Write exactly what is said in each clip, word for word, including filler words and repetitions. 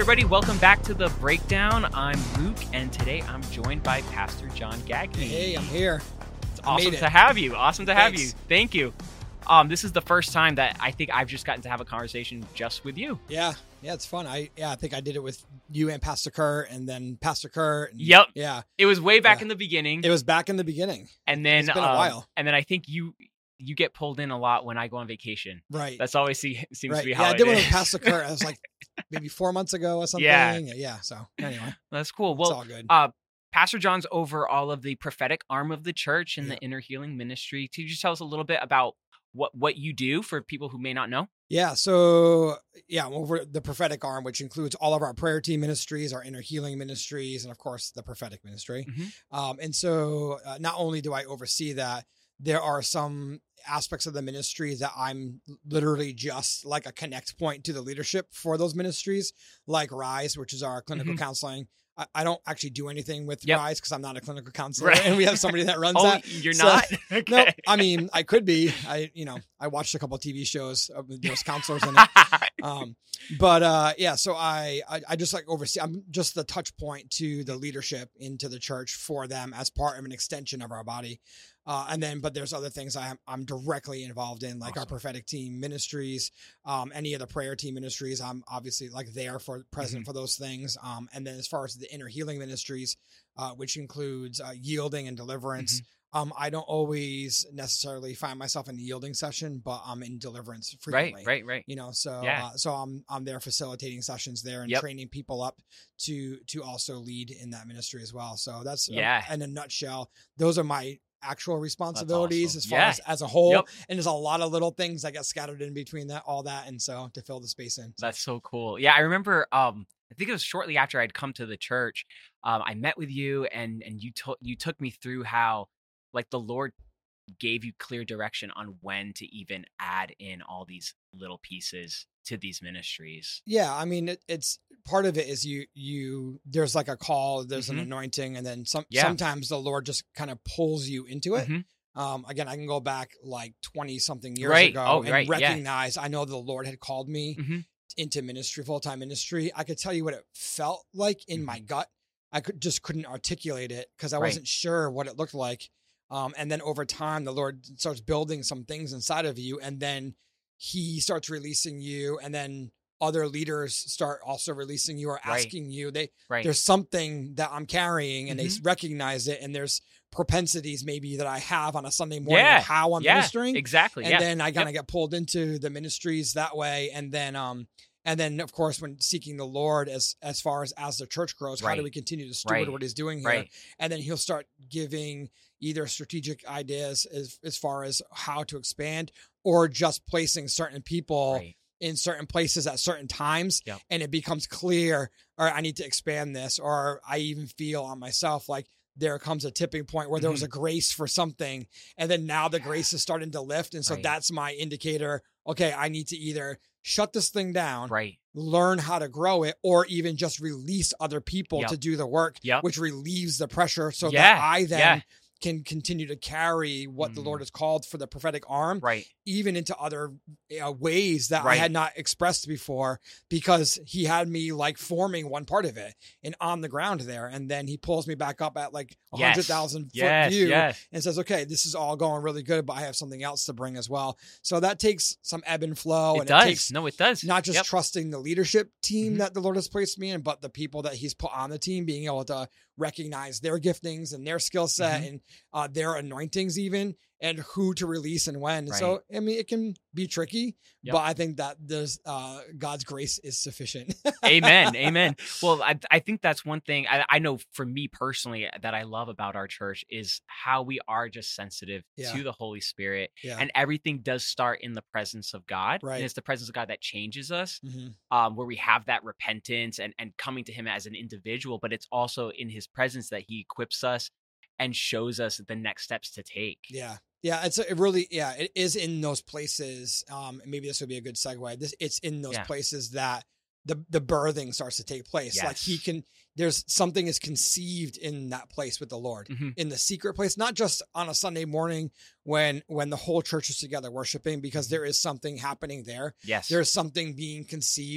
everybody. Welcome back to The Breakdown. I'm Luke, and today I'm joined by Pastor John Gagne. Hey, I'm here. It's awesome to have you. Awesome to have Thanks. you. Thank you. Um, this is the first time that I think I've just gotten to have a conversation just with you. Yeah, yeah, it's fun. I yeah, I think I did it with you and Pastor Kerr, and then Pastor Kerr. And, Yep. Yeah. It was way back Yeah. in the beginning. It was back in the beginning. and then It's been a um, while. And then I think you you get pulled in a lot when I go on vacation. Right. That's always see, seems right. to be Yeah, how I it did one with is. Pastor Kerr. I was like maybe four months ago or something. Yeah. Yeah. So anyway, That's cool. it's Well, all good. uh, Pastor John's over all of the prophetic arm of the church and Yeah. the inner healing ministry. Could you just tell us a little bit about what, what you do for people who may not know? Yeah. So yeah, I'm over the prophetic arm, which includes all of our prayer team ministries, our inner healing ministries, and of course the prophetic ministry. Mhm. Um, and so uh, not only do I oversee that, there are some aspects of the ministry that I'm literally just like a connect point to the leadership for those ministries, like Rise, which is our clinical Mhm. counseling. I, I don't actually do anything with Yep. Rise because I'm not a clinical counselor, Right. and we have somebody that runs Oh, that. you're So- not? No, Okay. I mean, I could be. I, you know, I watched a couple of T V shows with those counselors in it. Um, but uh, yeah, so I, I, I just like oversee. I'm just the touch point to the leadership into the church for them as part of an extension of our body. Uh, and then, but there's other things I'm, I'm directly involved in, like our Awesome. prophetic team ministries, um, any of the prayer team ministries. I'm obviously like there for present Mhm. for those things. Um, and then as far as the inner healing ministries, uh, which includes uh, yielding and deliverance. Um, I don't always necessarily find myself in the yielding session, but I'm in deliverance Right, frequently. right, right. You know, so Yeah. uh, so I'm I'm there facilitating sessions there and Yep. training people up to to also lead in that ministry as well. So that's uh, Yeah. in a nutshell. Those are my actual responsibilities awesome. as far Yeah. as as a whole. Yep. And there's a lot of little things that get scattered in between that, all that, and so to fill the space in. So, That's so cool. Yeah, I remember. Um, I think it was shortly after I'd come to the church. Um, I met with you, and and you told you took me through how, like, the Lord gave you clear direction on when to even add in all these little pieces to these ministries. yeah, I mean, it, it's part of it is you you there's like a call, there's Mhm. an anointing, and then some Yeah. sometimes the Lord just kind of pulls you into it. Mhm. Um, again, I can go back like twenty something years Right. ago Oh, and right. Yeah. recognize I know the Lord had called me Mhm. into ministry, full time ministry. I could tell you what it felt like in my gut. I could just couldn't articulate it because I Right. wasn't sure what it looked like. Um, and then over time, the Lord starts building some things inside of you, and then He starts releasing you, and then other leaders start also releasing you or Right. asking you. They Right. there's something that I'm carrying, and Mhm. they recognize it, and there's propensities maybe that I have on a Sunday morning Yeah. of how I'm Yeah. ministering. Exactly. And yeah. then I kind of Yep. get pulled into the ministries that way. And then, um, and then of course, when seeking the Lord as, as far as, as the church grows, how do Right. we continue to steward Right. what He's doing here? Right. And then He'll start giving either strategic ideas as, as far as how to expand or just placing certain people Right. in certain places at certain times. Yep. And it becomes clear, or I need to expand this, or I even feel on myself like there comes a tipping point where there was Mhm. a grace for something. And then now the grace is starting to lift. And so Right. that's my indicator. Okay, I need to either shut this thing down, Right. learn how to grow it, or even just release other people Yep. to do the work, Yep. which relieves the pressure so Yeah. that I then Yeah. can continue to carry what the Mm. Lord has called for the prophetic arm, Right. even into other uh, ways that I Right. had not expressed before, because He had me like forming one part of it and on the ground there. And then He pulls me back up at like a Yes. hundred thousand foot Yes. view Yes. and says, okay, this is all going really good, but I have something else to bring as well. So that takes some ebb and flow. It and does. it takes No, it does. not just Yep. trusting the leadership team Mhm. that the Lord has placed me in, but the people that He's put on the team, being able to recognize their giftings and their skill set Mhm. and uh, their anointings even, and who to release and when. Right. So, I mean, it can be tricky, Yep. but I think that there's uh, God's grace is sufficient. Amen. Amen. Well, I, I think that's one thing I, I know for me personally that I love about our church is how we are just sensitive Yeah. to the Holy Spirit. Yeah. And everything does start in the presence of God. Right. And it's the presence of God that changes us, Mhm. um, where we have that repentance and, and coming to Him as an individual, but it's also in His presence that He equips us and shows us the next steps to take. Yeah. Yeah. It's a, it really, yeah, it is in those places. Um, and maybe this would be a good segue. This it's in those Yeah. places that the, the birthing starts to take place. Like He Yes. can, there's something is conceived in that place with the Lord, Mhm. in the secret place, not just on a Sunday morning when, when the whole church is together worshiping, because there is something happening there. Yes. There's something being conceived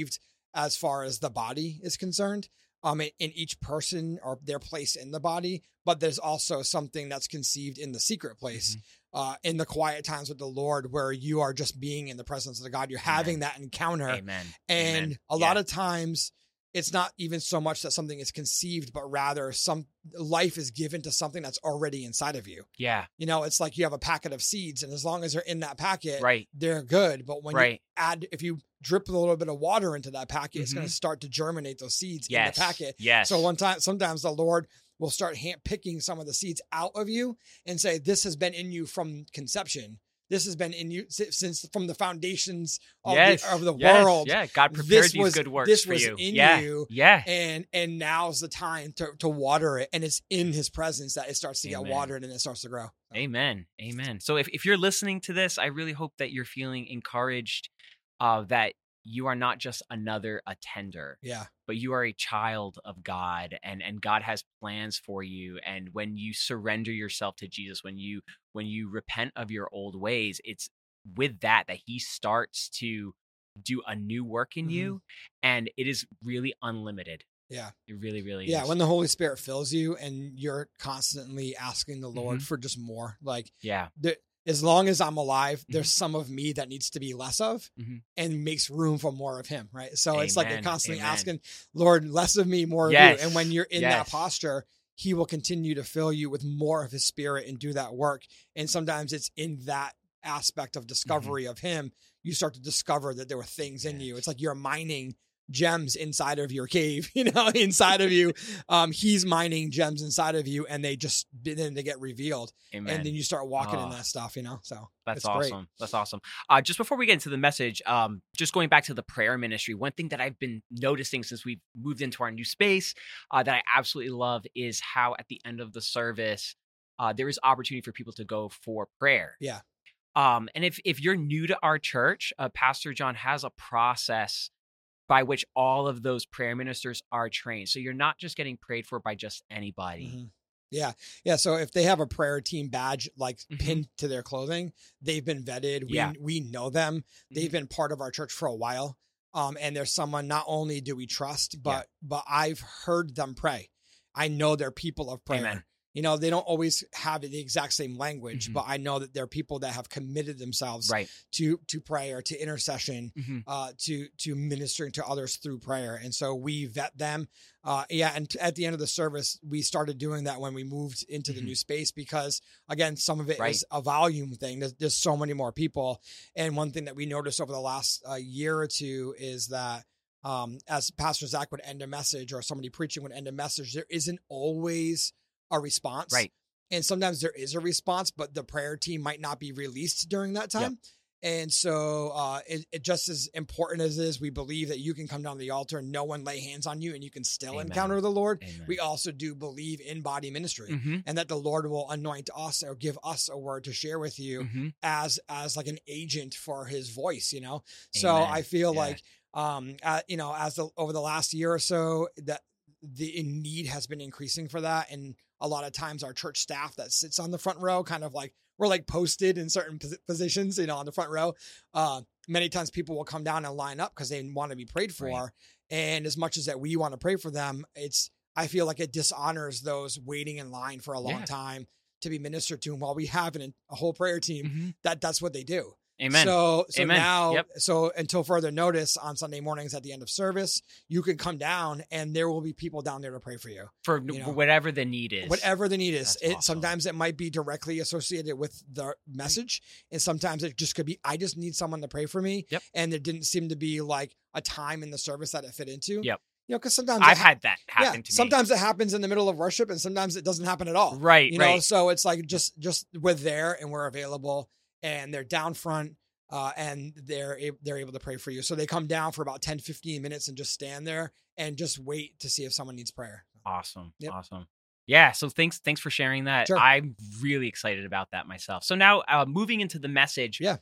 as far as the body is concerned, um, in, in each person or their place in the body, but there's also something that's conceived in the secret place, mm-hmm. uh, in the quiet times with the Lord, where you are just being in the presence of the God. You're Amen. Having that encounter. Amen. And Amen. a yeah. lot of times it's not even so much that something is conceived, but rather some life is given to something that's already inside of you. Yeah. You know, it's like you have a packet of seeds, and as long as they're in that packet, right. they're good. But when right. you add, if you drip a little bit of water into that packet, mm-hmm. it's going to start to germinate those seeds yes. in the packet. Yes. So one time, sometimes the Lord will start hand picking some of the seeds out of you and say, this has been in you from conception. This has been in you since from the foundations of yes. the, of the yes. world. Yeah, God prepared this these was, good works this for was you. in yeah. you. Yeah. And and now's the time to, to water it. And it's in his presence that it starts to Amen. get watered and it starts to grow. So. Amen. Amen. So if, if you're listening to this, I really hope that you're feeling encouraged, uh, that you are not just another attender. Yeah. But you are a child of God, and, and God has plans for you. And when you surrender yourself to Jesus, when you when you repent of your old ways, it's with that that he starts to do a new work in mm-hmm. you, and it is really unlimited. Yeah. It really, really yeah, is. When the Holy Spirit fills you and you're constantly asking the Lord mm-hmm. for just more. Like, yeah. The, as long as I'm alive, mm-hmm. there's some of me that needs to be less of mm-hmm. and makes room for more of him, right? So Amen. It's like you're constantly Amen. Asking, Lord, less of me, more yes. of you. And when you're in yes. that posture, he will continue to fill you with more of his spirit and do that work. And sometimes it's in that aspect of discovery mm-hmm. of him, you start to discover that there were things yes. in you. It's like you're mining gems inside of your cave, you know, inside of you. Um, he's mining gems inside of you, and they just then they get revealed. Amen. And then you start walking oh, in that stuff, you know. So that's awesome. Great. That's awesome. Uh, just before we get into the message, um, just going back to the prayer ministry, one thing that I've been noticing since we've moved into our new space, uh, that I absolutely love is how at the end of the service, uh, there is opportunity for people to go for prayer. Yeah. Um, and if if you're new to our church, uh, Pastor John has a process by which all of those prayer ministers are trained. So you're not just getting prayed for by just anybody. Mm-hmm. Yeah. Yeah. So if they have a prayer team badge, like mm-hmm. pinned to their clothing, they've been vetted. We, yeah. we know them. They've mm-hmm. been part of our church for a while. Um, and there's someone, not only do we trust, but, yeah. but I've heard them pray. I know they're people of prayer. Amen. You know, they don't always have the exact same language, mm-hmm. but I know that they're people that have committed themselves right. to, to prayer, to intercession, mm-hmm. uh, to, to ministering to others through prayer. And so we vet them. Uh, yeah. And at the end of the service, we started doing that when we moved into mm-hmm. the new space, because again, some of it right. is a volume thing. There's, there's so many more people. And one thing that we noticed over the last uh, year or two is that um, as Pastor Zach would end a message, or somebody preaching would end a message, there isn't always a response. Right. And sometimes there is a response, but the prayer team might not be released during that time. Yep. And so uh, it, it just as important as it is, we believe that you can come down to the altar and no one lay hands on you and you can still Amen. Encounter the Lord. Amen. We also do believe in body ministry mm-hmm. and that the Lord will anoint us or give us a word to share with you mm-hmm. as, as like an agent for his voice, you know? Amen. So I feel yeah. like, um, uh, you know, as the, over the last year or so, that the need has been increasing for that. And a lot of times our church staff that sits on the front row, kind of like we're like posted in certain pos- positions, you know, on the front row. Uh, many times people will come down and line up because they want to be prayed for. Right. And as much as that we want to pray for them, it's, I feel like it dishonors those waiting in line for a long yeah. time to be ministered to. And while we have an, a whole prayer team, mm-hmm. that that's what they do. Amen. So, so Amen. now, yep. so until further notice on Sunday mornings at the end of service, you can come down and there will be people down there to pray for you. For you know, whatever the need is. Whatever the need is. That's It, awesome. Sometimes it might be directly associated with the message. And sometimes it just could be, I just need someone to pray for me. Yep. And there didn't seem to be like a time in the service that it fit into. Yep. You know, because sometimes I've ha- had that happen yeah, to me. Sometimes it happens in the middle of worship and sometimes it doesn't happen at all. Right. You know, right. so it's like just, just we're there and we're available and they're down front. Uh, and they're they're able to pray for you. So they come down for about ten, fifteen minutes and just stand there and just wait to see if someone needs prayer. Awesome. Yep. Awesome. Yeah. So thanks thanks for sharing that. Sure. I'm really excited about that myself. So now uh, moving into the message. Yeah.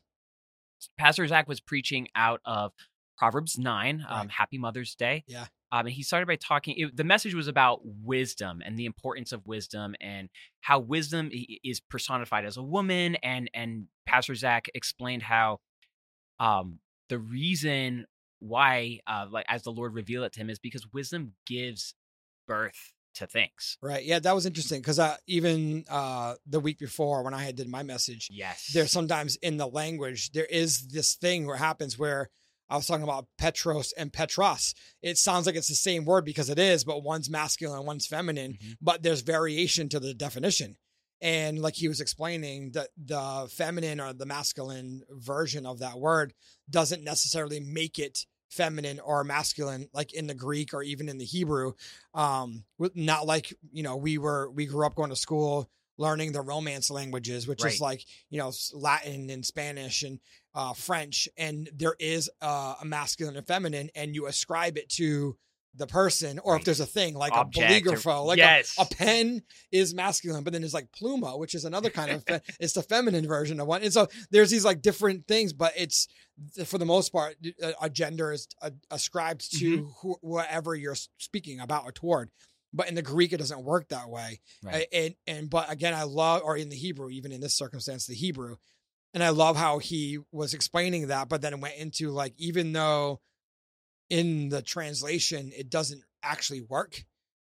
Pastor Zach was preaching out of Proverbs nine, right. um, Happy Mother's Day. Yeah. Um, and he started by talking, it, the message was about wisdom and the importance of wisdom and how wisdom is personified as a woman. And, and Pastor Zach explained how um, the reason why, uh, like as the Lord revealed it to him, is because wisdom gives birth to things. Right. Yeah, that was interesting because uh, even uh, the week before when I had did my message, Yes. there's sometimes in the language, there is this thing where it happens where I was talking about Petros and Petros. It sounds like it's the same word because it is, but one's masculine and one's feminine, Mhm. but there's variation to the definition. And like he was explaining, that the feminine or the masculine version of that word doesn't necessarily make it feminine or masculine, like in the Greek or even in the Hebrew. Um, with- not like, you know, we were, we grew up going to school, learning the Romance languages, which Right. is like, you know, s- Latin and Spanish and uh, French. And there is uh, a masculine and feminine, and you ascribe it to the person, or Right. if there's a thing like Object a or- boligrapho, like yes. a, a pen is masculine, but then there's like pluma, which is another kind of, fe- it's the feminine version of one. And so there's these like different things, but it's, for the most part, a, a gender is uh, ascribed to Mm-hmm. who, whoever you're speaking about or toward. But in the Greek, it doesn't work that way. Right. And, and, but again, I love, or in the Hebrew, even in this circumstance, the Hebrew, and I love how he was explaining that, but then it went into like, even though in the translation, it doesn't actually work,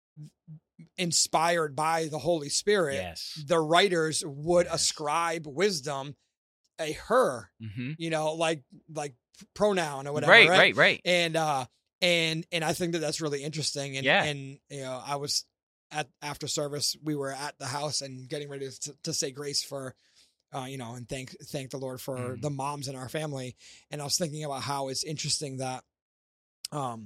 inspired by the Holy Spirit, Yes. the writers would Yes. ascribe wisdom a her, Mm-hmm. you know, like, like pronoun or whatever. Right, Right. right, right. And, uh, and, and I think that that's really interesting. And, Yeah. and, you know, I was at after service, we were at the house and getting ready to, to say grace for, uh, you know, and thank, thank the Lord for Mm. the moms in our family. And I was thinking about how it's interesting that, um,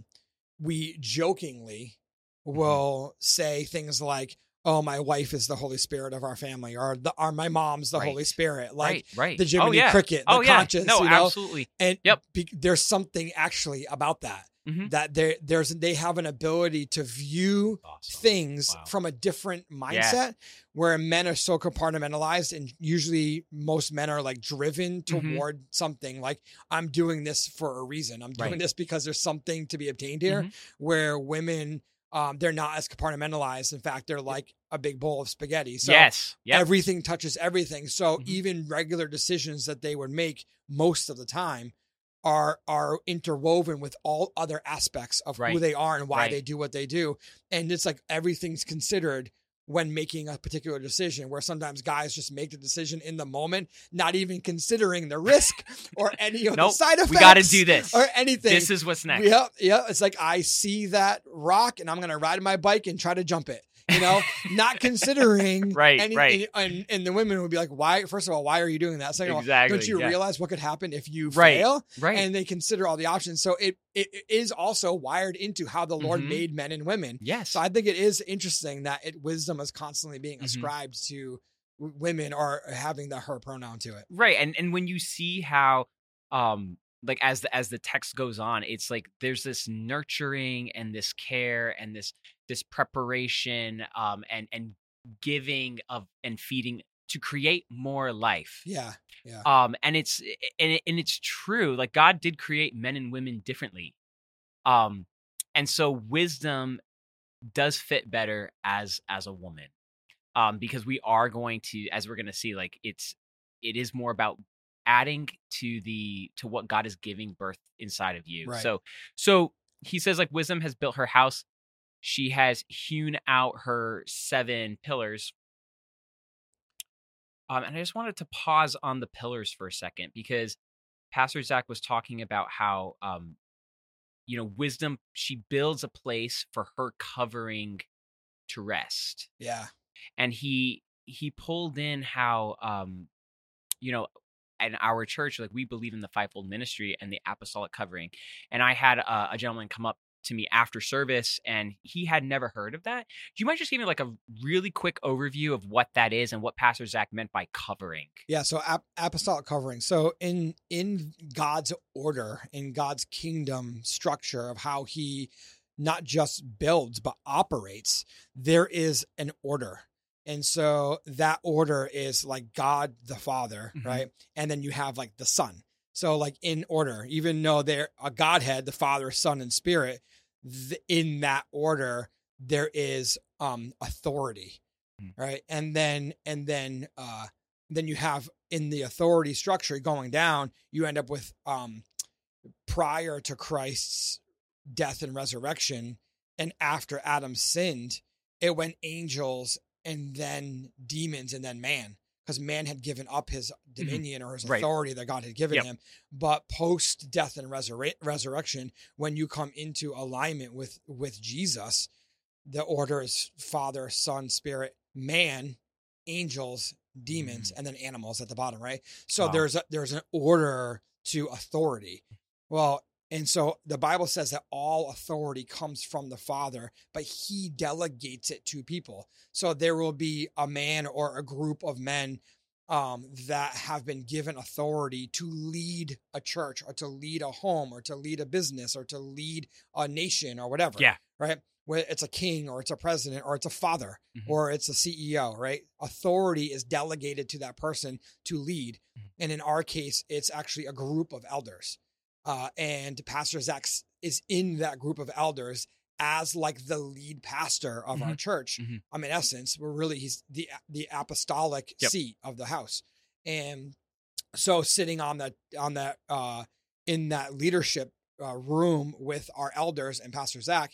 we jokingly will say things like, "Oh, my wife is the Holy Spirit of our family," or "the, or my mom's the Right. Holy Spirit," like right, right. the Jiminy oh, yeah. Cricket, the oh, yeah. conscious, No, you know. absolutely. And Yep. be, there's something actually about that, Mhm. that there there's they have an ability to view Awesome. things Wow. from a different mindset, where men are so compartmentalized, and usually most men are like driven Mhm. toward something like, I'm doing this for a reason. I'm doing Right. this because there's something to be obtained here, Mhm. where women, um, they're not as compartmentalized. In fact, they're like a big bowl of spaghetti. So yes. Yep. everything touches everything. So Mhm. even regular decisions that they would make most of the time are are interwoven with all other aspects of who Right. they are and why Right. they do what they do. And it's like everything's considered when making a particular decision, where sometimes guys just make the decision in the moment, not even considering the risk or any of Nope. the side effects. We got to do this. Or anything. This is what's next. Yeah, yeah. It's like, I see that rock and I'm gonna ride my bike and try to jump it. You know, not considering Right, any, right. And, and and the women would be like, "Why? First of all, why are you doing that? Second of all, Exactly, don't you yeah. realize what could happen if you Right, fail?" Right. And they consider all the options. So it, it it is also wired into how the Lord Mhm. made men and women. yes. So I think it is interesting that it wisdom is constantly being Mhm. ascribed to w- women, or having the her pronoun to it. Right. And and when you see how um like as the as the text goes on, it's like there's this nurturing and this care and this this preparation um and and giving of and feeding to create more life. Yeah, yeah, Um and it's and, it, and it's true, like God did create men and women differently. Um and so wisdom does fit better as as a woman. Um because we are going to, as we're going to see, like it's it is more about adding to the to what God is giving birth inside of you. Right. So so he says, like, wisdom has built her house. She has hewn out her seven pillars. Um, and I just wanted to pause on the pillars for a second, because Pastor Zach was talking about how um, you know, wisdom, she builds a place for her covering to rest. yeah, And he he pulled in how um, you know, in our church, like, we believe in the fivefold ministry and the apostolic covering. And I had a, a gentleman come up to me after service, and he had never heard of that. Do you mind just giving me like a really quick overview of what that is and what Pastor Zach meant by covering? yeah. So ap- apostolic covering. So in in God's order, in God's kingdom structure of how He not just builds but operates, there is an order. And so that order is like God the Father, Mhm. right? And then you have like the Son. So like in order, even though they're a Godhead, the Father, Son, and Spirit, th- in that order, there is um authority, Mhm. right? And then and then uh then you have in the authority structure going down, you end up with um prior to Christ's death and resurrection, and after Adam sinned, it went angels and then demons and then man, because man had given up his dominion mm-hmm. or his authority right. that God had given yep. him. But post death and resur- resurrection, when you come into alignment with, with Jesus, the order is Father, Son, Spirit, man, angels, demons, mm-hmm. and then animals at the bottom, right? So wow. there's a, there's an order to authority. Well, and so the Bible says that all authority comes from the Father, but he delegates it to people. So there will be a man or a group of men um, that have been given authority to lead a church or to lead a home or to lead a business or to lead a nation or whatever. Yeah. Right. Where it's a king or it's a president or it's a father mm-hmm. or it's a C E O, right? Authority is delegated to that person to lead. Mm-hmm. And in our case, it's actually a group of elders. Uh, and Pastor Zach is in that group of elders as like the lead pastor of mm-hmm. our church. Mm-hmm. Um, in essence, we're really, he's the, the apostolic yep. seat of the house. And so sitting on the, on that, uh, in that leadership uh, room with our elders and Pastor Zach,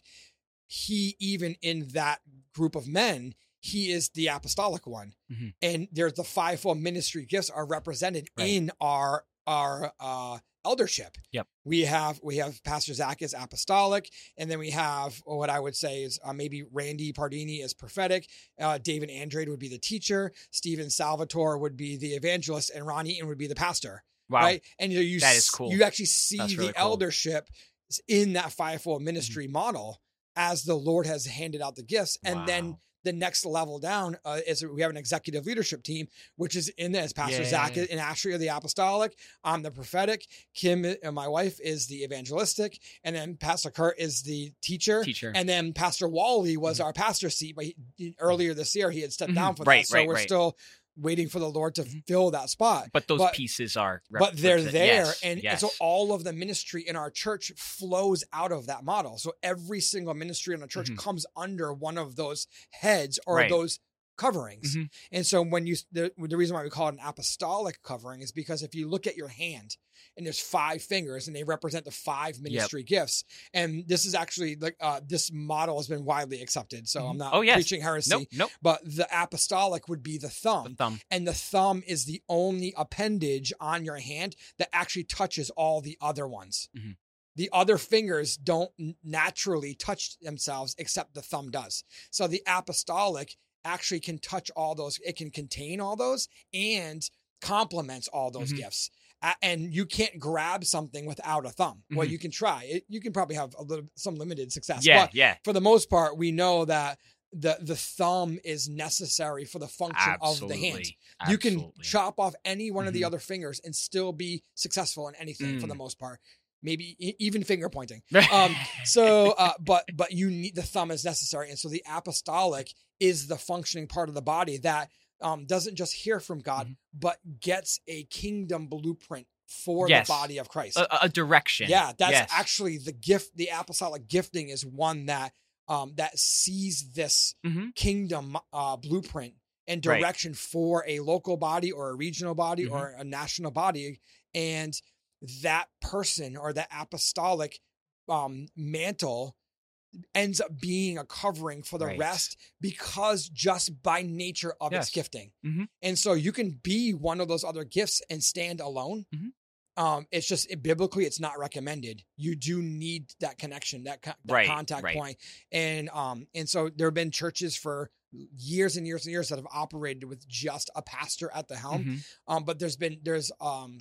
he, even in that group of men, he is the apostolic one. Mm-hmm. And there's the fivefold ministry gifts are represented right. in our, our, uh, eldership. Yep. We have, we have Pastor Zach is apostolic. And then we have what I would say is uh, maybe Randy Pardini is prophetic. Uh, David Andrade would be the teacher. Stephen Salvatore would be the evangelist, and Ron Eaton would be the pastor. Wow. Right. And you, you, that is cool. You actually see That's the really cool. eldership in that fivefold ministry mm-hmm. model as the Lord has handed out the gifts. And wow. then the next level down uh, is we have an executive leadership team, which is in this. Pastor yeah. Zach and Ashley are the apostolic. I'm the prophetic. Kim, and my wife, is the evangelistic. And then Pastor Kurt is the teacher. Teacher. And then Pastor Wally was mm-hmm. our pastor seat. But he, earlier this year, he had stepped mm-hmm. down for right, that. So right, we're right. still waiting for the Lord to fill that spot. But those but, pieces are, but they're there. Yes, and, yes. and so all of the ministry in our church flows out of that model. So every single ministry in the church mm-hmm. comes under one of those heads or right. those coverings. Mm-hmm. And so when you, the, the reason why we call it an apostolic covering is because if you look at your hand and there's five fingers and they represent the five ministry yep. gifts. And this is actually like, uh, this model has been widely accepted. So mm-hmm. I'm not oh, yes. preaching heresy, nope, nope. but the apostolic would be the thumb. The thumb. And the thumb is the only appendage on your hand that actually touches all the other ones. Mm-hmm. The other fingers don't naturally touch themselves except the thumb does. So the apostolic actually can touch all those. It can contain all those and complements all those mm-hmm. gifts. Uh, and you can't grab something without a thumb. Mm-hmm. Well, you can try it. You can probably have a little, some limited success. Yeah, but yeah. for the most part, we know that the, the thumb is necessary for the function Absolutely. of the hand. Absolutely. You can chop off any one mm-hmm. of the other fingers and still be successful in anything mm. for the most part. Maybe e- even finger pointing. Um, so, uh, but, but you need, the thumb is necessary. And so the apostolic is the functioning part of the body that um, doesn't just hear from God, mm-hmm. but gets a kingdom blueprint for yes. the body of Christ. A, a direction. Yeah. That's yes. actually the gift. The apostolic gifting is one that, um, that sees this mm-hmm. kingdom uh, blueprint and direction right. for a local body or a regional body mm-hmm. or a national body. And that person or the apostolic um, mantle ends up being a covering for the right. rest because just by nature of yes. its gifting. Mm-hmm. And so you can be one of those other gifts and stand alone. Mm-hmm. Um, it's just it, biblically, it's not recommended. You do need that connection, that, co- that right. contact right. point. And, um, and so there have been churches for years and years and years that have operated with just a pastor at the helm. Mm-hmm. Um, but there's been, there's, um,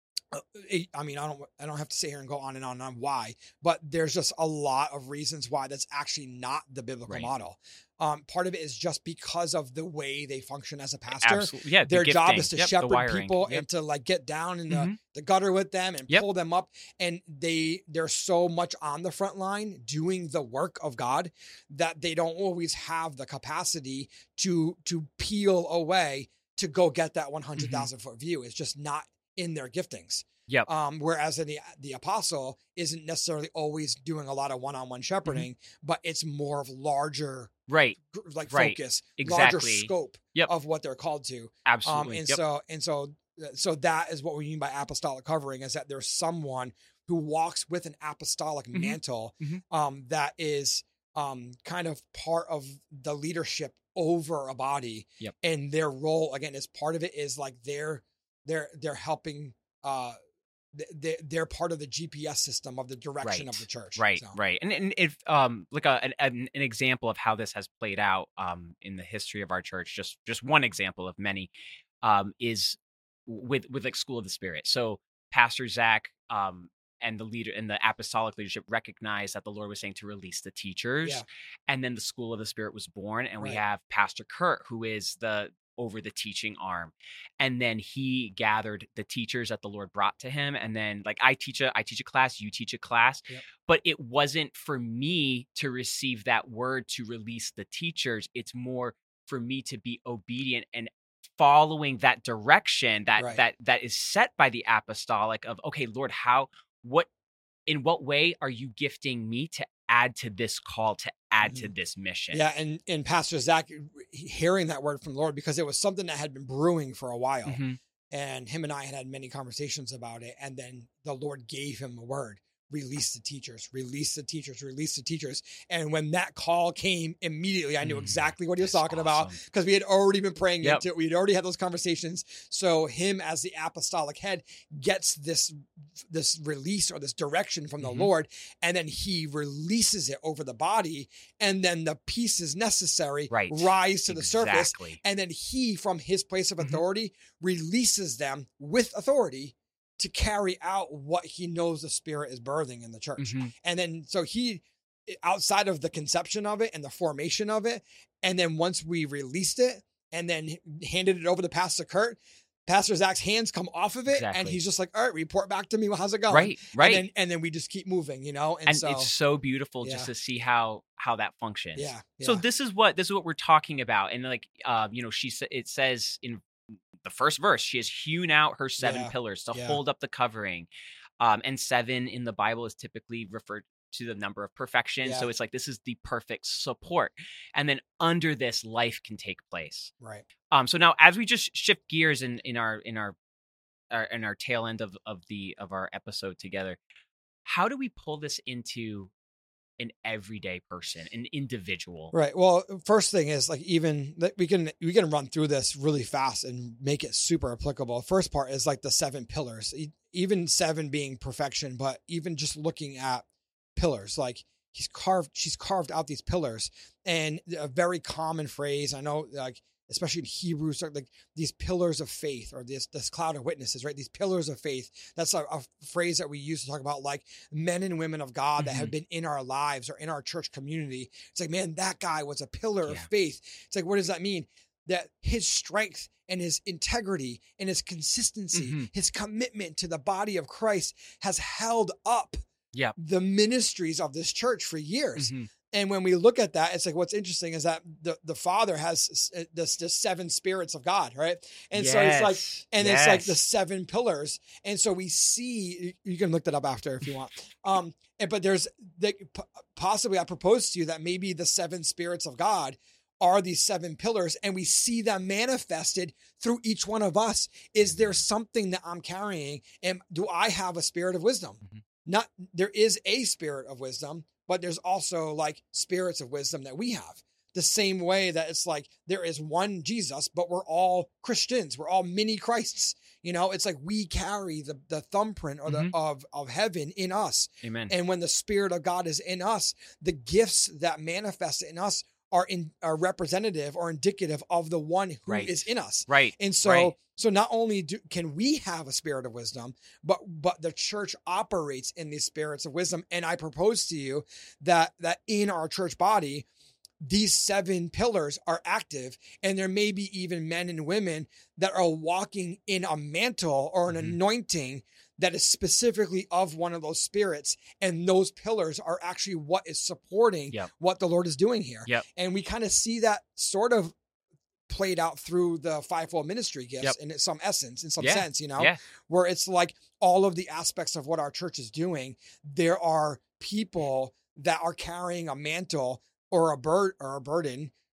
I mean, I don't, I don't have to sit here and go on and on and on why, but there's just a lot of reasons why that's actually not the biblical right. model. Um, part of it is just because of the way they function as a pastor. Absolutely. Yeah, their the job is to yep, shepherd people yep. and to like get down in mm-hmm. the, the gutter with them and yep. pull them up. And they, they're so much on the front line doing the work of God that they don't always have the capacity to, to peel away to go get that one hundred thousand mm-hmm. foot view. It's just not in their giftings. Yep. Um, whereas the, the apostle isn't necessarily always doing a lot of one-on-one shepherding, mm-hmm. but it's more of larger, right. like right. focus, exactly. larger scope yep. of what they're called to. Absolutely. Um, and yep. so, and so, so that is what we mean by apostolic covering is that there's someone who walks with an apostolic Mhm. mantle Mhm. um, that is um, kind of part of the leadership over a body. Yep. And their role, again, as part of it is like they're, they're, they're helping, uh, they, they're part of the G P S system of the direction Right. of the church. Right, So, right. And and if um like a an, an an example of how this has played out um in the history of our church, just just one example of many, um is with with like School of the Spirit. So Pastor Zach um and the leader and the apostolic leadership recognized that the Lord was saying to release the teachers, Yeah. and then the School of the Spirit was born, and we Right. have Pastor Kurt, who is the over the teaching arm, and then he gathered the teachers that the Lord brought to him, and then like I teach a I teach a class, you teach a class, Yep. but it wasn't for me to receive that word to release the teachers. It's more for me to be obedient and following that direction that Right. that that is set by the apostolic of, okay, Lord, how what in what way are you gifting me to add to this call, to add to Mhm. this mission? Yeah. And, and Pastor Zach hearing that word from the Lord, because it was something that had been brewing for a while. Mhm. And him and I had had many conversations about it. And then the Lord gave him a word: release the teachers, release the teachers, release the teachers. And when that call came, immediately I knew Mm, exactly what he was that's talking about, awesome. because we had already been praying Yep. into it. We had already had those conversations. So him as the apostolic head gets this, this release or this direction from the Mhm. Lord, and then he releases it over the body. And then the pieces necessary Right. rise to the surface. Exactly. And then he, from his place of Mhm. authority, releases them with authority to carry out what he knows the Spirit is birthing in the church. Mhm. And then, so he, outside of the conception of it and the formation of it, and then once we released it and then handed it over to Pastor Kurt, Pastor Zach's hands come off of it, and Exactly. he's just like, all right, report back to me. How's it going? Right, right. And then, and then we just keep moving, you know? And, And so, it's so beautiful yeah. just to see how how that functions. Yeah, So yeah. this is what this is what we're talking about, and like uh, you know, she sa- it says in the first verse, she has hewn out her seven Yeah, pillars to yeah. hold up the covering, um, and seven in the Bible is typically referred to the number of perfection. Yeah. So it's like this is the perfect support, and then under this, life can take place. Right. Um, so now as we just shift gears in in our in our, our in our tail end of of the of our episode together, how do we pull this into an everyday person, an individual? Right. Well, first thing is like, even that we can, we can run through this really fast and make it super applicable. First part is like the seven pillars, E- even seven being perfection, but even just looking at pillars, like he's carved, she's carved out these pillars, and a very common phrase, I know, like, especially in Hebrews, like these pillars of faith, or this, this cloud of witnesses, right? These pillars of faith. That's a, a phrase that we use to talk about like men and women of God that Mhm. have been in our lives or in our church community. It's like, man, that guy was a pillar of Yeah. faith. It's like, what does that mean? That his strength and his integrity and his consistency, Mhm. his commitment to the body of Christ has held up Yep. the ministries of this church for years. Mhm. And when we look at that, it's like, what's interesting is that the, the Father has this, the seven spirits of God, right? And so it's like, Yes. and it's like the Yes. seven pillars. And so we see, you can look that up after if you want. Um, and, but there's the, possibly I propose to you that maybe the seven spirits of God are these seven pillars, and we see them manifested through each one of us. Is there something that I'm carrying? And do I have a spirit of wisdom? Mhm. Not, there is a spirit of wisdom, but there's also like spirits of wisdom that we have. The same way that it's like there is one Jesus, but we're all Christians. We're all mini Christs. You know, it's like we carry the, the thumbprint or the Mhm. of, of heaven in us. Amen. And when the Spirit of God is in us, the gifts that manifest in us are in are representative or indicative of the one who Right. is in us. Right. And so, Right. so not only do, can we have a spirit of wisdom, but but the church operates in these spirits of wisdom. And I propose to you that that in our church body, these seven pillars are active, and there may be even men and women that are walking in a mantle or an Mhm. anointing that is specifically of one of those spirits. And those pillars are actually what is supporting Yep. what the Lord is doing here. Yep. And we kind of see that sort of played out through the fivefold ministry gifts Yep. in some essence, in some Yeah. sense, you know, Yeah. where it's like all of the aspects of what our church is doing. There are people that are carrying a mantle or a bird or a burden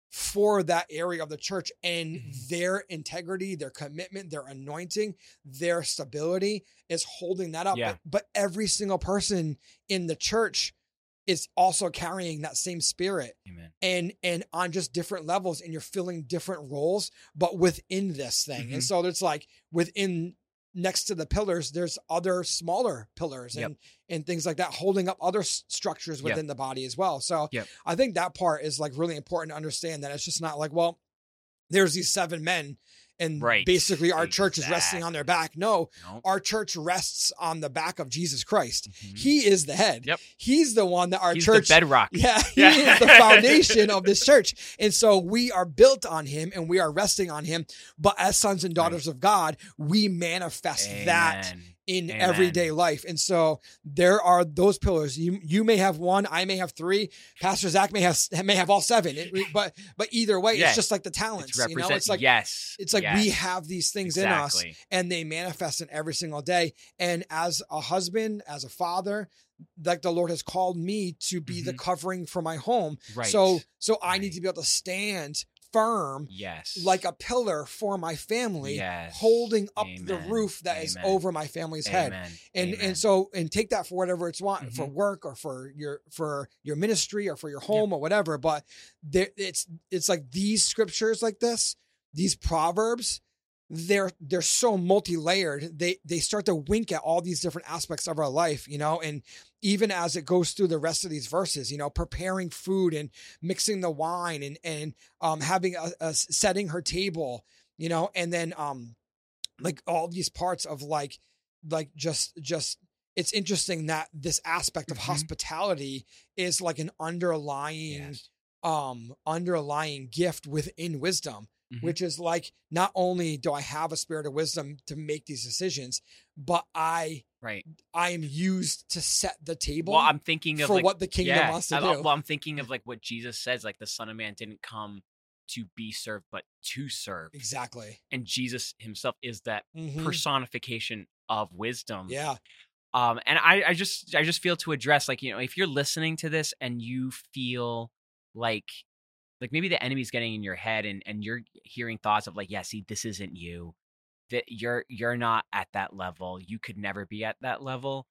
for that area of the church, and Mhm. their integrity, their commitment, their anointing, their stability is holding that up. Yeah. But, but every single person in the church is also carrying that same spirit. Amen. And and on just different levels, and you're filling different roles, but within this thing. Mhm. And so it's like within, next to the pillars, there's other smaller pillars Yep. and and things like that, holding up other s- structures Yep. within the body as well. So Yep. I think that part is like really important to understand, that it's just not like, well, there's these seven men and Right. basically our church is resting on their back. No, No. our church rests on the back of Jesus Christ. Mhm. He is the head. Yep. He's the one that our He's church the bedrock. yeah, he Yeah. is the foundation of this church. And so we are built on him and we are resting on him. But as sons and daughters of God, we manifest that Amen. in Amen. everyday life. And so there are those pillars. You you may have one, I may have three, Pastor Zach may have may have all seven. It, but but either way, Yeah. it's just like the talents. It's You know, represent- it's like yes. it's like yes. we have these things in us, Exactly. and they manifest in every single day. And as a husband, as a father, like the Lord has called me to be the Mhm. covering for my home. Right. So, so I Right. need to be able to stand firm yes. like a pillar for my family, yes. holding up the Amen. roof that is Amen. over my family's head. Amen. And Amen. and so and take that for whatever it's want, for Mhm. work or for your for your ministry or for your home or whatever. But there it's it's like these scriptures like this, these proverbs, they're they're so multi-layered. They they start to wink at all these different aspects of our life, you know, and even as it goes through the rest of these verses, you know, preparing food and mixing the wine and and um having a, a setting her table, you know, and then um like all these parts of like like just just it's interesting that this aspect of Mhm. hospitality is like an underlying Yes. um underlying gift within wisdom, Mhm. which is like, not only do I have a spirit of wisdom to make these decisions, but I Right. I am used to set the table Well, I'm thinking of for like, what the kingdom yeah, wants to I- do. Well, I'm thinking of like what Jesus says, like the Son of Man didn't come to be served, but to serve. Exactly. And Jesus himself is that Mhm. personification of wisdom. Yeah. Um, and I, I just, I just feel to address, like, you know, if you're listening to this and you feel like, like maybe the enemy's getting in your head, and and you're hearing thoughts of like, yeah, see, this isn't you. That you're you're not at that level. You could never be at that level.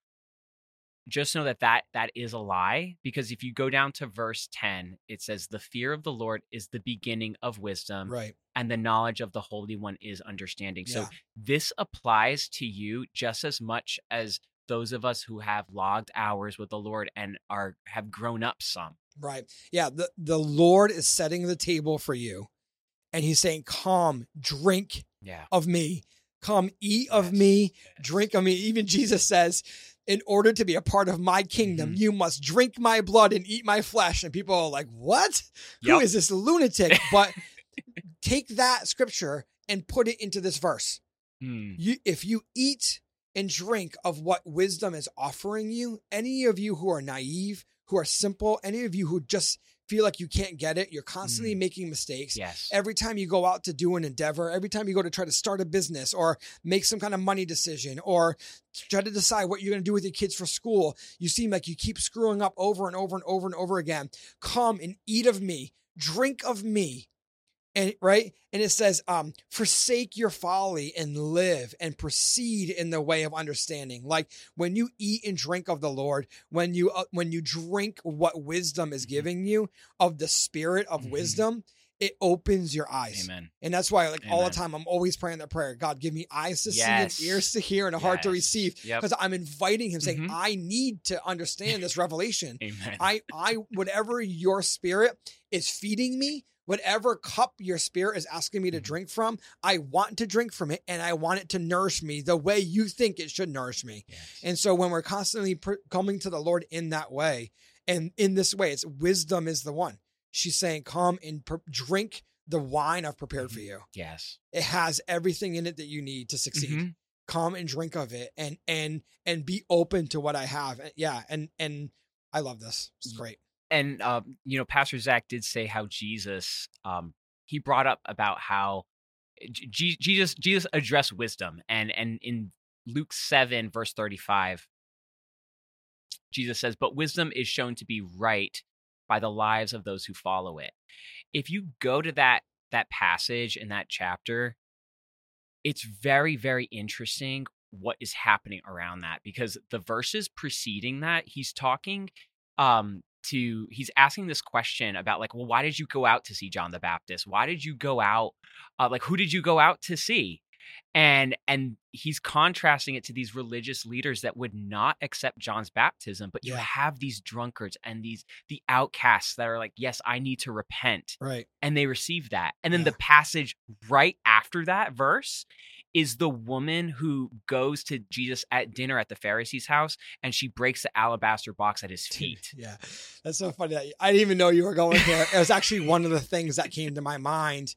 Just know that that that is a lie, because if you go down to verse ten, it says, "The fear of the Lord is the beginning of wisdom, Right. and the knowledge of the Holy One is understanding." So Yeah. this applies to you just as much as those of us who have logged hours with the Lord and are have grown up some. Right. Yeah. The, the Lord is setting the table for you, and he's saying, come, drink Yeah. of me, come, eat of Yes, me, yes. drink of me. Even Jesus says, in order to be a part of my kingdom, Mhm. you must drink my blood and eat my flesh. And people are like, what? Who Yep. is this lunatic? But take that scripture and put it into this verse. Hmm. You, if you eat and drink of what wisdom is offering you, any of you who are naive, who are simple, any of you who just feel like you can't get it, you're constantly Mm. making mistakes. Yes. Every time you go out to do an endeavor, every time you go to try to start a business or make some kind of money decision or try to decide what you're going to do with your kids for school, you seem like you keep screwing up over and over and over and over again. Come and eat of me, drink of me. And right. And it says, um, forsake your folly and live and proceed in the way of understanding. Like when you eat and drink of the Lord, when you, uh, when you drink what wisdom is Mhm. giving you of the spirit of Mhm. wisdom, it opens your eyes. Amen. And that's why, like all the Amen. time, I'm always praying that prayer. God, give me eyes to Yes. see and ears to hear and a heart to Yes. receive. Yep. Because I'm inviting him, saying, Mhm. I need to understand this revelation. Amen. I, I, whatever your spirit is feeding me, whatever cup your spirit is asking me to Mhm. drink from, I want to drink from it, and I want it to nourish me the way you think it should nourish me. Yes. And so when we're constantly pr- coming to the Lord in that way, and in this way, it's wisdom is the one. She's saying, come and pr- drink the wine I've prepared for Mhm. you. Yes. It has everything in it that you need to succeed. Mhm. Come and drink of it, and and and be open to what I have. And yeah, and and I love this. It's great. And um, you know, Pastor Zach did say how Jesus, um, he brought up about how J- Jesus Jesus addressed wisdom, and and in Luke seven verse thirty-five, Jesus says, "But wisdom is shown to be right by the lives of those who follow it. If you go to that that passage in that chapter, it's very, very interesting what is happening around that, because the verses preceding that, he's talking um to he's asking this question about, like, well, why did you go out to see John the Baptist? Why did you go out? Uh, like, who did you go out to see? And and he's contrasting it to these religious leaders that would not accept John's baptism, but you Yeah. have these drunkards and these the outcasts that are like, yes, I need to repent, Right. and they receive that. And then Yeah. the passage right after that verse is the woman who goes to Jesus at dinner at the Pharisee's house, and she breaks the alabaster box at his feet. Yeah. That's so funny. That I didn't even know you were going there. It was actually one of the things that came to my mind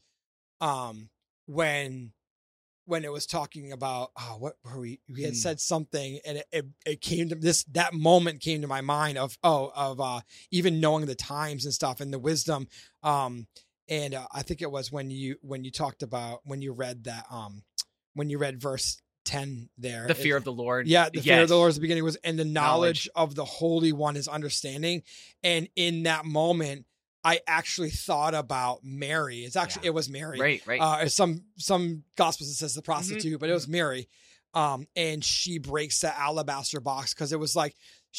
um, when when it was talking about, oh, what were we, we had Hmm. said something, and it, it, it came to this, that moment came to my mind of, oh, of uh, even knowing the times and stuff and the wisdom. Um, and uh, I think it was when you, when you talked about, when you read that, um, when you read verse ten there. The fear it- of the Lord. Yeah, the fear of the Yes. Lord at the beginning was, and the knowledge, Knowledge. of the Holy One is understanding. And in that moment, I actually thought about Mary. It's actually, Yeah. it was Mary. Right, right. Uh, some some gospels it says the prostitute, but it was Mary. Um, and she breaks the alabaster box because it was like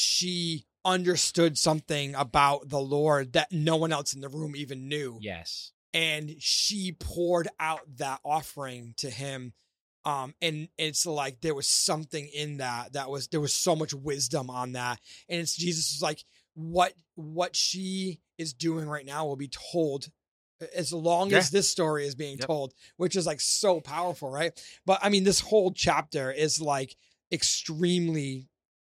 she understood something about the Lord that no one else in the room even knew. Yes. And she poured out that offering to him. Um, and it's like there was something in that that was there was so much wisdom on that. And it's Jesus was like, what what she is doing right now will be told as long Yeah. as this story is being Yep. told, which is like so powerful, right? But I mean, this whole chapter is like extremely.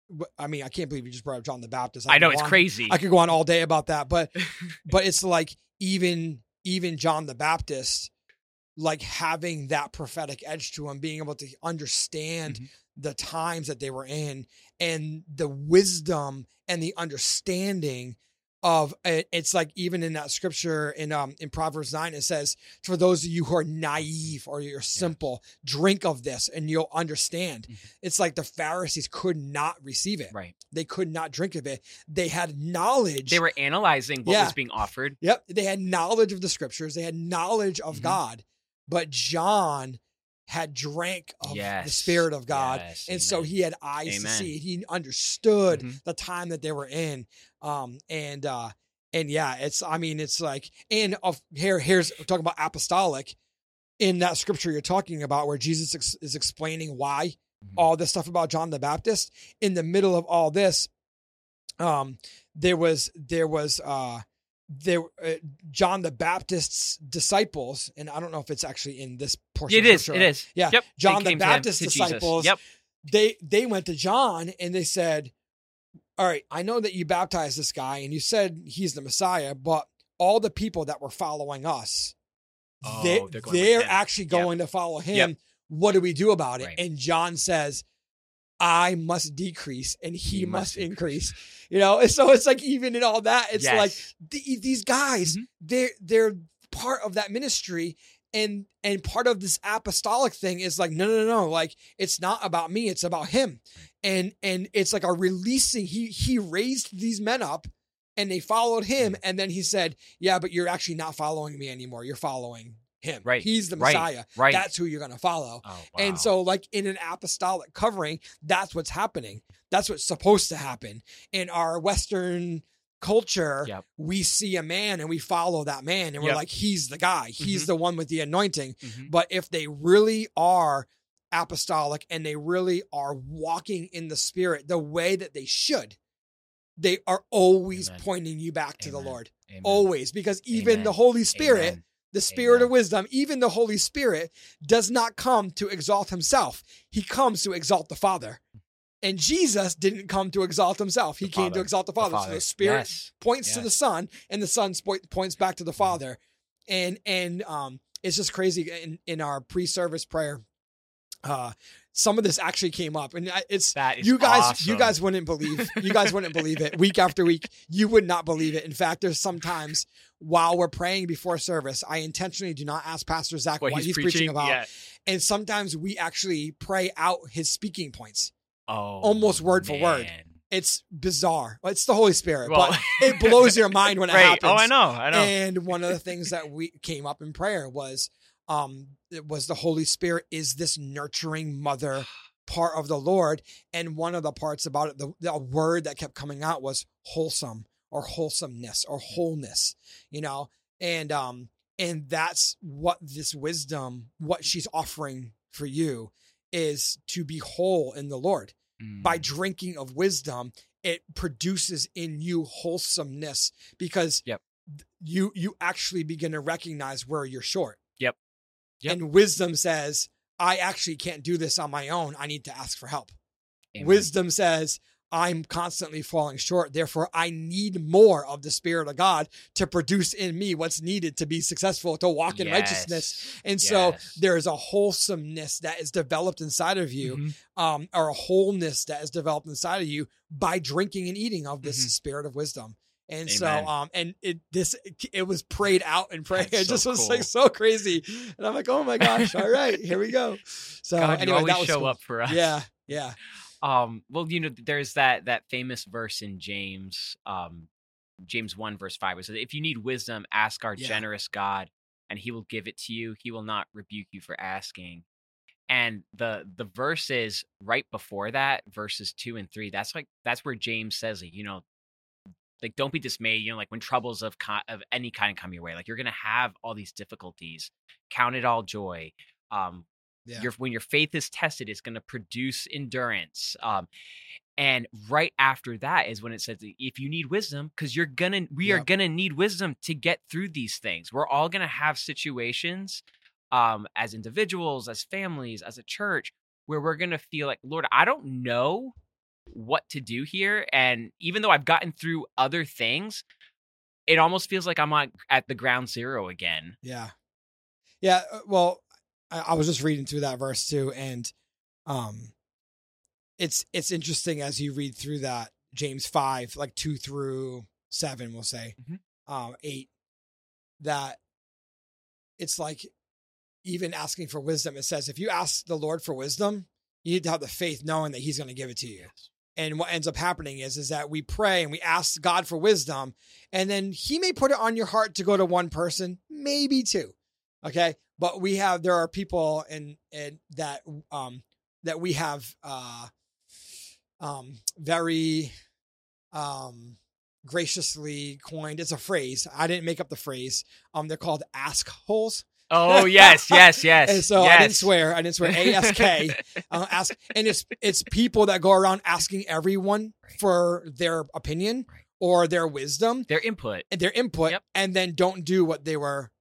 I mean, I can't believe you just brought up John the Baptist. I could know, go it's on- crazy. I could go on all day about that, but but it's like even even John the Baptist, like having that prophetic edge to him, being able to understand Mhm. the times that they were in and the wisdom and the understanding of it. It's like even in that scripture in um in Proverbs nine, it says, for those of you who are naive or you're simple, drink of this and you'll understand. Mhm. It's like the Pharisees could not receive it. Right. They could not drink of it. They had knowledge. They were analyzing what Yeah. was being offered. Yep. They had knowledge of the scriptures. They had knowledge of Mhm. God, but John had drank of the Yes. Spirit of God. Yes. And so Amen. he had eyes to Amen. see. He understood Mhm. the time that they were in. Um, and, uh, and yeah, it's, I mean, it's like, and of here, here's talking about apostolic in that scripture you're talking about where Jesus ex- is explaining why Mhm. all this stuff about John the Baptist. In the middle of all this, um, there was, there was, uh, there, uh, John the Baptist's disciples, and I don't know if it's actually in this portion. It of is. scripture. It is. Yeah. Yep. John They the came to him, Baptist to Jesus. disciples, Yep. they, they went to John and they said, all right, I know that you baptized this guy and you said he's the Messiah, but all the people that were following us, Oh, they, they're they're, going with him. actually Yep. going to follow him. Yep. What do we do about it? Right. And John says, I must decrease and he, He must must increase. You know, and so it's like even in all that, it's Yes. like the, these guys, Mhm. they're they're part of that ministry, and and part of this apostolic thing is like no no no no, like it's not about me, it's about him, and and it's like a releasing. He he raised these men up, and they followed him, Mm-hmm. and then he said, yeah, but you're actually not following me anymore. You're following him. Right. He's the Right. Messiah. Right. That's who you're gonna follow. Oh, wow. And so, like in an apostolic covering, that's what's happening. That's what's supposed to happen. In our Western culture, Yep. we see a man and we follow that man, and we're Yep. like, he's the guy. He's Mhm. the one with the anointing. Mhm. But if they really are apostolic and they really are walking in the Spirit the way that they should, they are always Amen. pointing you back to the Amen. Lord. Amen. Always. Because even Amen. the Holy Spirit, Amen. the Spirit of Amen. wisdom, even the Holy Spirit does not come to exalt himself. He comes to exalt the Father. And Jesus didn't come to exalt himself. He The came to Father. exalt the The Father. So Father. the Spirit Yes. points to Yes. the Son, and the Son spo- points back to the Father. And and um, it's just crazy. In, in our pre-service prayer, uh, some of this actually came up, and I- it's That is you guys. awesome. You guys wouldn't believe. You guys wouldn't believe it. Week after week, you would not believe it. In fact, there's sometimes while we're praying before service, I intentionally do not ask Pastor Zach what, What he's, preaching, about, Yeah. and sometimes we actually pray out his speaking points. Oh, Almost word for word. man. it's bizarre. It's the Holy Spirit, Well, but it blows your mind when it right. happens. Oh, I know. I know. And one of the things that we came up in prayer was, um, it was the Holy Spirit is this nurturing mother part of the Lord. And one of the parts about it, the, the word that kept coming out was wholesome or wholesomeness or wholeness, you know? And, um, and that's what this wisdom, what she's offering for you is to be whole in the Lord. Mm. By drinking of wisdom, it produces in you wholesomeness because yep. you, you actually begin to recognize where you're short. Yep. Yep. And wisdom says, I actually can't do this on my own. I need to ask for help. Amen. Wisdom says, I'm constantly falling short. Therefore, I need more of the Spirit of God to produce in me what's needed to be successful, to walk in yes. righteousness. And yes. so there is a wholesomeness that is developed inside of you, mm-hmm. um, or a wholeness that is developed inside of you by drinking and eating of this mm-hmm. Spirit of wisdom. And Amen. so, um, and it, this, it was prayed out in prayer. That's it just so was cool. like so crazy. And I'm like, oh my gosh. All right, here we go. So God, anyway, you that was show cool. up for us. Yeah. Yeah. Um, well, you know, there's that, that famous verse in James, um, James one verse five, it says, if you need wisdom, ask our yeah. generous God and he will give it to you. He will not rebuke you for asking. And the, the verses right before that, verses two and three, that's like, that's where James says, like, you know, like, don't be dismayed, you know, like when troubles of co- of any kind come your way, like you're going to have all these difficulties, count it all joy. Um, yeah. your, when your faith is tested, it's going to produce endurance. Um, and right after that is when it says, if you need wisdom, because you're going to, we yep. are going to need wisdom to get through these things. We're all going to have situations um, as individuals, as families, as a church, where we're going to feel like, Lord, I don't know what to do here. And even though I've gotten through other things, it almost feels like I'm on, at the ground zero again. Yeah. Yeah. Well, I, I was just reading through that verse too. And um, it's, it's interesting as you read through that James five, like two through seven, we'll say, mm-hmm. um, eight, that it's like even asking for wisdom. It says, if you ask the Lord for wisdom, you need to have the faith knowing that he's going to give it to you. Yes. And what ends up happening is, is that we pray and we ask God for wisdom, and then he may put it on your heart to go to one person, maybe two. Okay. But we have, there are people in, in that, um, that we have, uh, um, very, um, graciously coined. It's a phrase. I didn't make up the phrase. Um, they're called ask holes. Oh yes, yes, yes. And so yes. I didn't swear. I didn't swear. A S K. uh, ask, and it's it's people that go around asking everyone right. for their opinion right. or their wisdom, their input, and their input, yep. and then don't do what they were,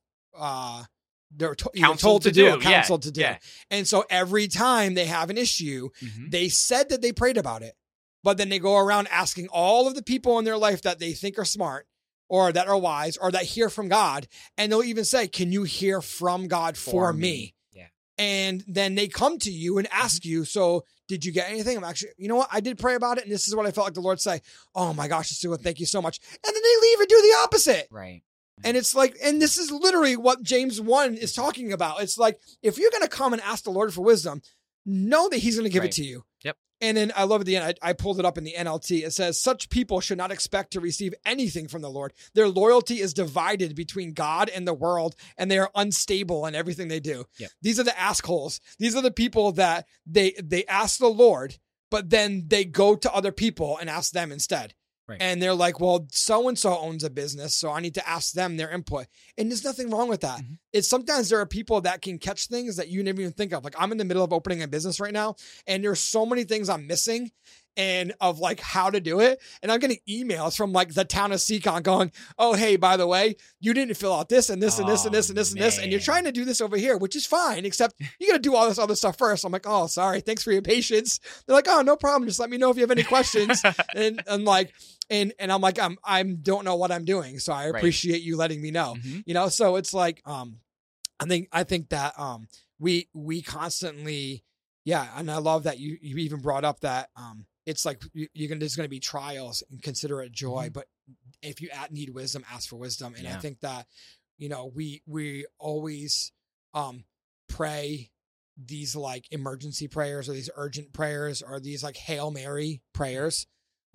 uh, they were to- told to, to do, do or counseled yeah. to do. Yeah. And so every time they have an issue, mm-hmm. they said that they prayed about it, but then they go around asking all of the people in their life that they think are smart, or that are wise, or that hear from God. And they'll even say, can you hear from God for, for me? me? Yeah. And then they come to you and ask mm-hmm. you, so did you get anything? I'm actually, you know what? I did pray about it. And this is what I felt like the Lord say. Oh my gosh, Sue, thank you so much. And then they leave and do the opposite. Right. And it's like, and this is literally what James one is talking about. It's like, if you're going to come and ask the Lord for wisdom, know that he's going to give right. it to you. Yep. And then I love at the end, I, I pulled it up in the N L T. It says, such people should not expect to receive anything from the Lord. Their loyalty is divided between God and the world, and they are unstable in everything they do. Yep. These are the assholes. These are the people that they, they ask the Lord, but then they go to other people and ask them instead. Right. And they're like, well, so-and-so owns a business, so I need to ask them their input. And there's nothing wrong with that. Mm-hmm. It's sometimes there are people that can catch things that you never even think of. Like, I'm in the middle of opening a business right now, and there's so many things I'm missing and of like how to do it. And I'm getting emails from like the town of Seacon going, oh, hey, by the way, you didn't fill out this and this and this and this and this and this. And you're trying to do this over here, which is fine, except you got to do all this other stuff first. I'm like, oh, sorry. Thanks for your patience. They're like, oh, no problem. Just let me know if you have any questions. and I'm like, and, and I'm like, I'm, I'm don't know what I'm doing. So I appreciate right. you letting me know, mm-hmm. you know? So it's like, um, I think, I think that, um, we, we constantly, yeah. And I love that you, you even brought up that, um, it's like you're gonna, there's going to be trials and consider it joy, mm-hmm. but if you need wisdom, ask for wisdom. And yeah. I think that, you know, we, we always, um, pray these like emergency prayers or these urgent prayers or these like Hail Mary prayers.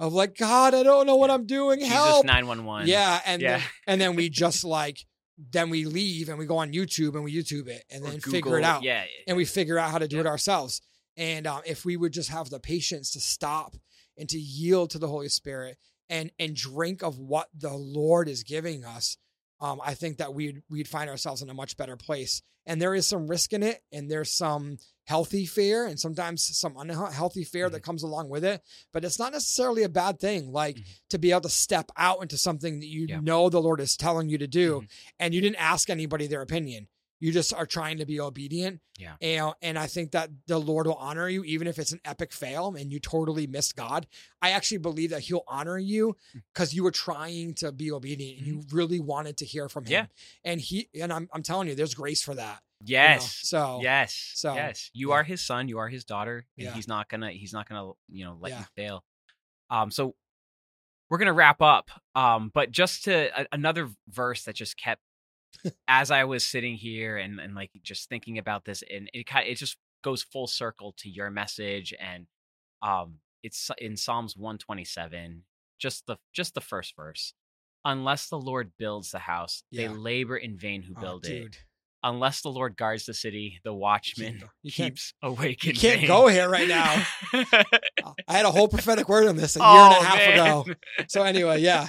of like, God, I don't know what I'm doing. Jesus Help. nine one one. Yeah. And, Yeah. Then, and then we just like, then we leave and we go on YouTube and we YouTube it and Or then Google, figure it out. Yeah. And we figure out how to do Yeah. it ourselves. And um, if we would just have the patience to stop and to yield to the Holy Spirit and, and drink of what the Lord is giving us, um, I think that we'd, we'd find ourselves in a much better place. And there is some risk in it, and there's some healthy fear and sometimes some unhealthy fear Mm-hmm. that comes along with it, but it's not necessarily a bad thing. Like Mhm. to be able to step out into something that you Yeah. know the Lord is telling you to do, Mhm. and you didn't ask anybody their opinion. You just are trying to be obedient. Yeah. And, and I think that the Lord will honor you, even if it's an epic fail and you totally missed God. I actually believe that he'll honor you because you were trying to be obedient and you really wanted to hear from him. Yeah. And he, and I'm, I'm telling you, there's grace for that. you know? Yes. So, Yes. so, yes. You yeah. are his son. You are his daughter. And Yeah. he's not gonna. He's not gonna. You know, let Yeah. you fail. Um. So we're gonna wrap up. Um. But just to a, another verse that just kept as I was sitting here and and like just thinking about this, and it kind it just goes full circle to your message, and um, it's in Psalms one twenty-seven. Just the just the first verse. Unless the Lord builds the house, Yeah. they labor in vain who oh, build it. dude, Unless the Lord guards the city, the watchman go- you can't- keeps awake. you in can't vain. go here right now. I had a whole prophetic word on this a year and Oh, a half man. ago. So anyway, yeah,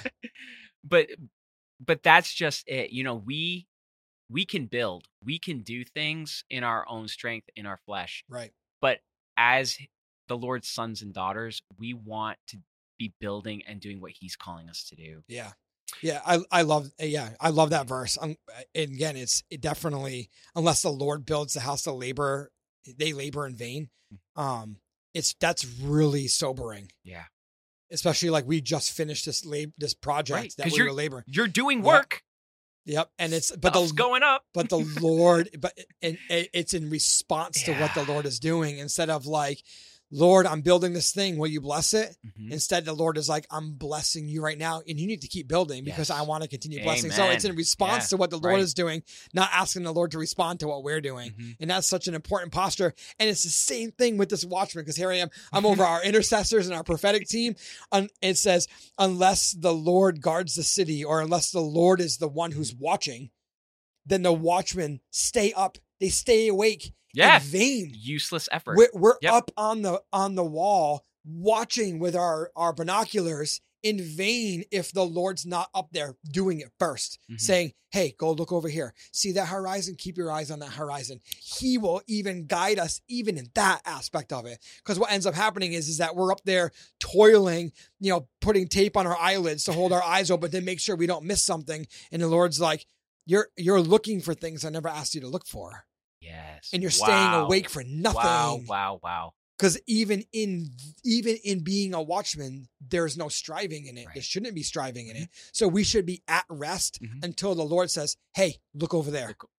but but that's just it. You know, we we can build, we can do things in our own strength, in our flesh. right. But as the Lord's sons and daughters, we want to be building and doing what He's calling us to do. Yeah. Yeah. I, I love, yeah, I love that verse. Um, and again, it's it definitely, unless the Lord builds the house, the labor, they labor in vain. Um, it's, that's really sobering, Yeah, especially like we just finished this lab, this project Right, that 'cause we you're- were laboring. you're doing Yeah. work. Yep. And it's, but Stuff's the, going up. but the Lord, but and it, it's in response to what the Yeah. Lord is doing instead of like, Lord, I'm building this thing. Will you bless it? Mhm. Instead, the Lord is like, I'm blessing you right now, and you need to keep building because Yes. I want to continue blessing. So Amen. it's in response Yeah, to what the Lord right. is doing, not asking the Lord to respond to what we're doing. Mhm. And that's such an important posture. And it's the same thing with this watchman, because here I am, I'm over our intercessors and our prophetic team. And it says, unless the Lord guards the city, or unless the Lord is the one who's watching, then the watchmen stay up. They stay awake Yeah. in vain. Useless effort. We're, we're Yep. up on the on the wall watching with our, our binoculars in vain if the Lord's not up there doing it first, Mhm. saying, hey, go look over here. See that horizon? Keep your eyes on that horizon. He will even guide us even in that aspect of it. Because what ends up happening is, is that we're up there toiling, you know, putting tape on our eyelids to hold our eyes open to make sure we don't miss something. And the Lord's like, you're you're looking for things I never asked you to look for. Yes. And you're Wow. staying awake for nothing. Wow, wow, wow. Because even in even in being a watchman, there's no striving in it. Right. There shouldn't be striving in it. So we should be at rest Mhm. until the Lord says, "Hey, look over there." Look-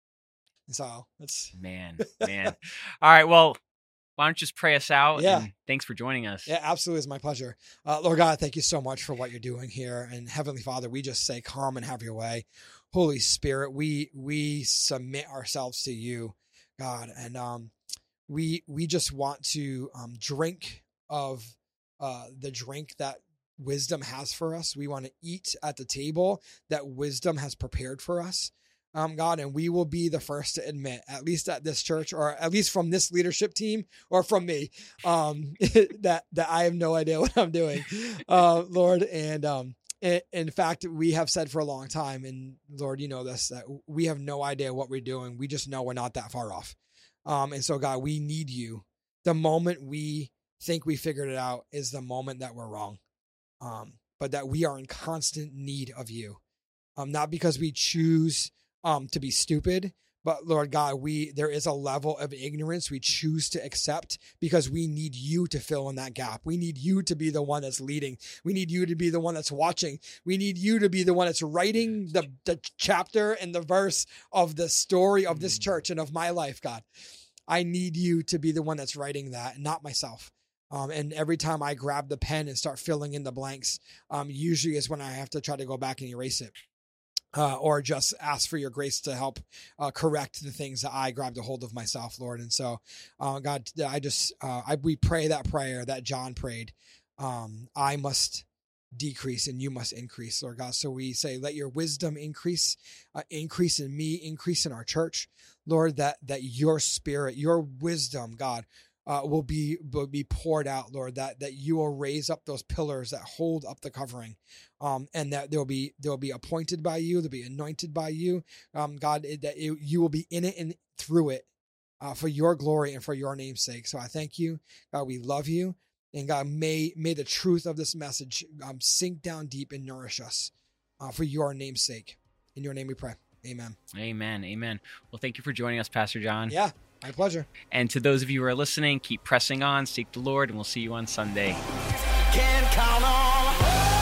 So that's Man, man. All right, well, why don't you just pray us out? Yeah. And thanks for joining us. yeah, absolutely, it's my pleasure. Uh, Lord God, thank you so much for what you're doing here, and Heavenly Father, we just say, "Come and have your way." Holy Spirit, we we submit ourselves to you, God, and um, we we just want to um, drink of uh, the drink that wisdom has for us. We want to eat at the table that wisdom has prepared for us, um, God, and we will be the first to admit, at least at this church, or at least from this leadership team, or from me, um, that that I have no idea what I'm doing, uh, Lord, and um, in, in fact, we have said for a long time, and Lord, you know this, that we have no idea what we're doing. We just know we're not that far off. Um, and so, God, we need you. The moment we think we figured it out is the moment that we're wrong. Um, but that we are in constant need of you. Um, not because we choose um, to be stupid, but Lord God, we there is a level of ignorance we choose to accept because we need you to fill in that gap. We need you to be the one that's leading. We need you to be the one that's watching. We need you to be the one that's writing the, the chapter and the verse of the story of this church and of my life, God. I need you to be the one that's writing that, not myself. Um, and every time I grab the pen and start filling in the blanks, um, usually is when I have to try to go back and erase it. Uh, or just ask for your grace to help uh, correct the things that I grabbed a hold of myself, Lord. And so, uh, God, I just, uh, I, we pray that prayer that John prayed um, I must decrease and you must increase, Lord God. So we say, let your wisdom increase, uh, increase in me, increase in our church, Lord, that, that your spirit, your wisdom, God, uh, will be, will be poured out, Lord, that, that you will raise up those pillars that hold up the covering, um, and that there will be, there will be appointed by you, they'll be anointed by you, um, God, that it, you will be in it and through it, uh, for your glory and for your name's sake. So I thank you, God, we love you. And God, may may the truth of this message um, sink down deep and nourish us uh, for your name's sake. In your name we pray. Amen. Amen. Amen. Well, thank you for joining us, Pastor John. Yeah, my pleasure. And to those of you who are listening, keep pressing on, seek the Lord, and we'll see you on Sunday. Can't count on